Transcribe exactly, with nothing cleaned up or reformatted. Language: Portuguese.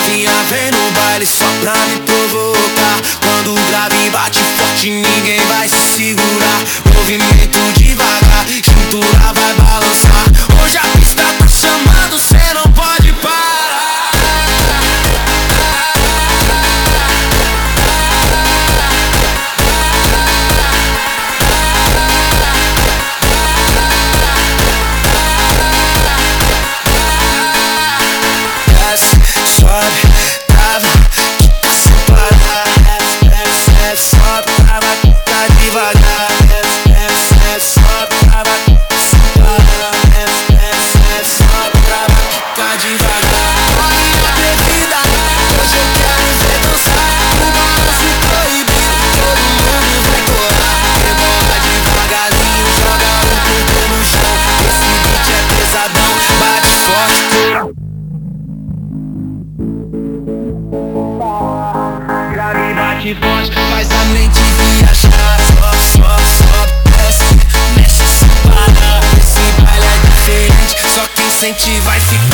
novinha vem no baile só pra me provocar. Quando o grave bate forte, ninguém vai se segurar. Movimento devagar, cintura vai balançar. Hoje a pista tá chamando, cê não pode parar. Desce, sobe, trava, quica sem parar. Desce, desce, desce, sobe, trava, quica devagar. Desce, desce, desce, sobe, trava, quica sem parar. Desce, desce, desce, sobe, trava, quica devagar. Novinha atrevida, hoje eu quero ver dançar. O balanço proibido, todo mundo vai corar. Rebola devagarzinho, joga o corpo no chão. Esse beat é pesadão, bate forte, cora. Grave bate forte, faz a mente viajar. Sobe, sobe, sobe, desce, mexe sem parar. Esse baile é diferente, só quem sente vai ficar.